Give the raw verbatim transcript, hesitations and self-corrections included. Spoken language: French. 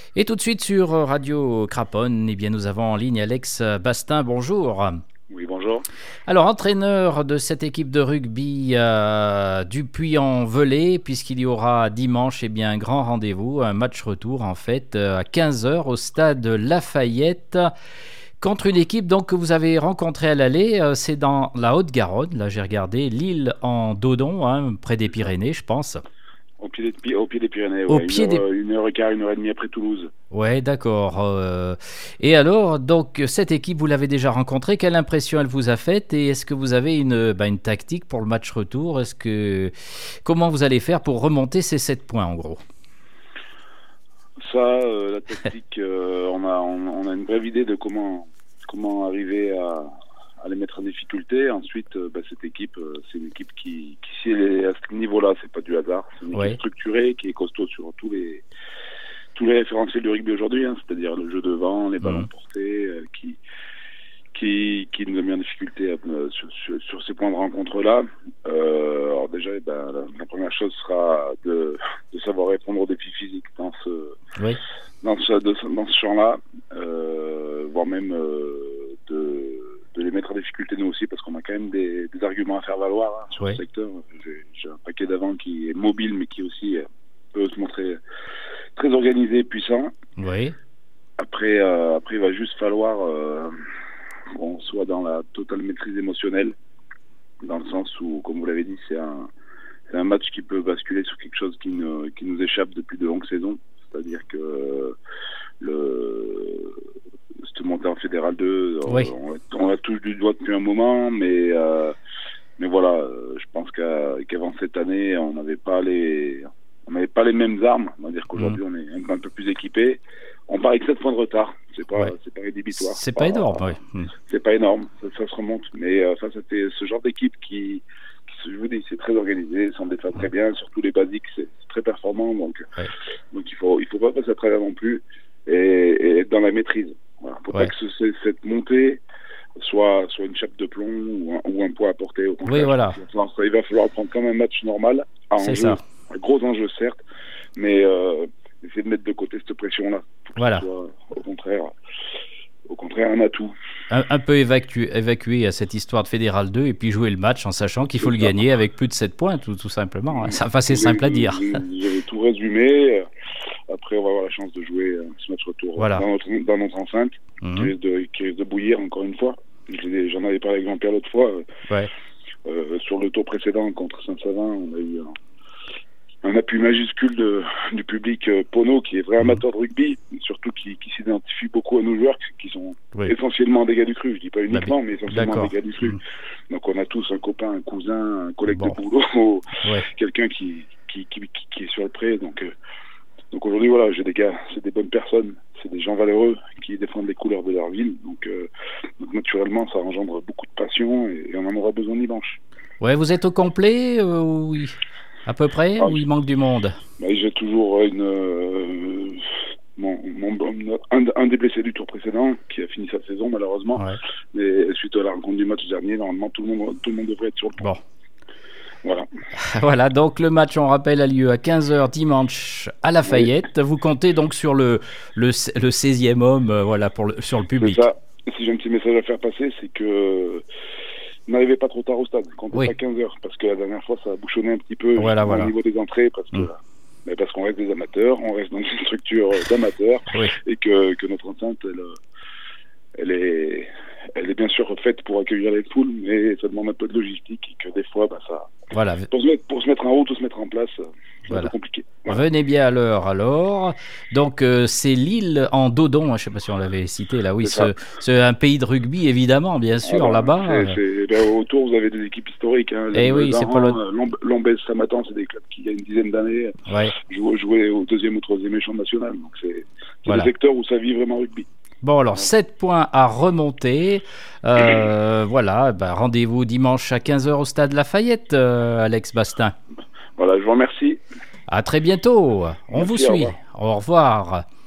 Et tout de suite sur Radio Craponne, eh bien nous avons en ligne Alex Bastin, bonjour. Oui, bonjour. Alors, entraîneur de cette équipe de rugby euh, du Puy-en-Velay, puisqu'il y aura dimanche eh bien, un grand rendez-vous, un match retour en fait, à quinze heures au stade Lafayette, contre une équipe donc, que vous avez rencontrée à l'aller, euh, c'est dans la Haute-Garonne, là j'ai regardé, l'île en Dodon, hein, près des Pyrénées je pense. Au pied des, au pied des Pyrénées, Au ouais. pied une, heure, des... une heure et quart, une heure et demie après Toulouse. Ouais, d'accord. Euh, et alors, donc, cette équipe, vous l'avez déjà rencontrée. Quelle impression elle vous a faite? Et est-ce que vous avez une, bah, une tactique pour le match retour? Est-ce que comment vous allez faire pour remonter ces sept points, en gros? Ça, euh, la tactique, euh, on a on, on a une brève idée de comment comment arriver à, à les mettre en difficulté. Ensuite, euh, bah, cette équipe, euh, c'est une équipe qui, qui si elle est à ce niveau-là, c'est pas du hasard. C'est une Ouais. équipe structurée qui est costaud sur tous les tous les référentiels du rugby aujourd'hui, hein, c'est-à-dire le jeu devant, les ballons Mmh. portés, euh, qui qui qui nous a mis en difficulté euh, sur, sur, sur ces points de rencontre-là. Euh, alors déjà, eh ben, la, la première chose sera de, de savoir répondre aux défis physiques dans ce Oui. dans ce de- dans ce champ-là, euh, voire même euh, de de les mettre en difficulté nous aussi, parce qu'on a quand même des, des arguments à faire valoir hein, sur Oui. le secteur. J'ai, j'ai un paquet d'avant qui est mobile, mais qui aussi euh, peut se montrer très organisé et puissant. Oui. Après, euh, après, il va juste falloir euh, qu'on soit dans la totale maîtrise émotionnelle, dans le sens où, comme vous l'avez dit, c'est un, c'est un match qui peut basculer sur quelque chose qui, ne, qui nous échappe depuis de longues saisons. C'est-à-dire que euh, le, cette montée en Fédéral deux, Oui. on, on la touche du doigt depuis un moment, mais, euh, mais voilà, euh, je pense qu'à, qu'avant cette année, on n'avait pas les... On n'avait pas les mêmes armes. On va dire qu'aujourd'hui, mmh. on est un, un peu plus équipé. On part avec sept points de retard. C'est pas, Ouais. c'est pas rédhibitoire. C'est pas, pas énorme, oui. Mmh. C'est pas énorme. Ça, ça se remonte. Mais euh, ça, c'était ce genre d'équipe qui, qui, je vous dis, c'est très organisé, s'en défend très bien. Surtout les basiques, c'est, c'est très performant. Donc, Ouais. donc il faut, il faut pas passer à travers non plus et, et être dans la maîtrise. Voilà. Faut Ouais. pas que ce, cette montée soit, soit une chape de plomb ou un, ou un poids à porter. Au contraire, Oui, voilà. il va, falloir, il va falloir prendre comme un match normal. À C'est enjeu, ça. un gros enjeu certes, mais euh, essayer de mettre de côté cette pression-là. Voilà. Soit, au contraire, au contraire, un atout. Un, un peu évacuer, évacuer à cette histoire de Fédéral deux et puis jouer le match en sachant qu'il faut C'est le ça. gagner avec plus de sept points, tout, tout simplement. Enfin, c'est Vous simple avez, à dire. Vous, vous avez tout résumé. Après, on va avoir la chance de jouer ce match retour Voilà. dans, notre, dans notre enceinte, Mmh. qui, risque de, qui risque de bouillir encore une fois. Je J'en avais parlé avec Jean-Pierre l'autre fois. Ouais. Euh, sur le tour précédent contre Saint-Savin, on a eu un, un appui majuscule de, du public euh, Pono, qui est vrai amateur de rugby, surtout qui, qui s'identifie beaucoup à nos joueurs, qui sont Oui. essentiellement des gars du cru. Je dis pas uniquement, Bah, mais essentiellement d'accord. des gars du cru. Mmh. Donc on a tous un copain, un cousin, un collègue Bon. de boulot, Ouais. quelqu'un qui, qui, qui, qui, qui est sur le pré. Donc, euh, donc aujourd'hui, voilà, j'ai des gars, c'est des bonnes personnes, c'est des gens valeureux qui défendent les couleurs de leur ville. Donc, euh, donc naturellement, ça engendre beaucoup de passion et, et on en aura besoin dimanche. Ouais, vous êtes au complet euh, oui, à peu près, Ah, ou il manque du monde? Bah, j'ai toujours une, euh, mon, mon, un, un des blessés du tour précédent qui a fini sa saison malheureusement. Ouais. Mais suite à la rencontre du match dernier, normalement tout le monde, tout le monde devrait être sur le point. Bon. Voilà. Voilà, donc le match, on rappelle, a lieu à quinze heures dimanche à Lafayette. Oui. Vous comptez donc sur le, le, le seizième homme euh, voilà, pour le, sur le public. C'est ça. Si j'ai un petit message à faire passer, c'est que n'arrivez pas trop tard au stade, comptez Oui. pas quinze heures, parce que la dernière fois ça a bouchonné un petit peu voilà, voilà. au niveau des entrées, parce que mmh. mais parce qu'on reste des amateurs, on reste dans une structure d'amateurs, oui. et que, que notre enceinte, elle, elle est, elle est bien sûr faite pour accueillir les foules, mais ça demande un peu de logistique, et que des fois, bah, ça, voilà. pour, se mettre, pour se mettre en route ou se mettre en place, c'est voilà. un peu compliqué. Voilà. Venez bien à l'heure alors. Donc euh, c'est l'île en Dodon, je ne sais pas si on l'avait cité là, oui, c'est, c'est un pays de rugby évidemment, bien sûr, ah, là-bas. C'est, c'est, ben, autour vous avez des équipes historiques, hein, et oui, c'est pas le... Lombez, Samatan, c'est des clubs qui il y a une dizaine d'années ouais. jouaient, jouaient au deuxième ou troisième échelon national, donc c'est, c'est voilà. des secteurs où ça vit vraiment rugby. Bon, alors, sept points à remonter. Euh, voilà, bah, rendez-vous dimanche à quinze heures au stade Lafayette, euh, Alex Bastin. Voilà, je vous remercie. À très bientôt. On Merci, vous suit. Au revoir. Au revoir.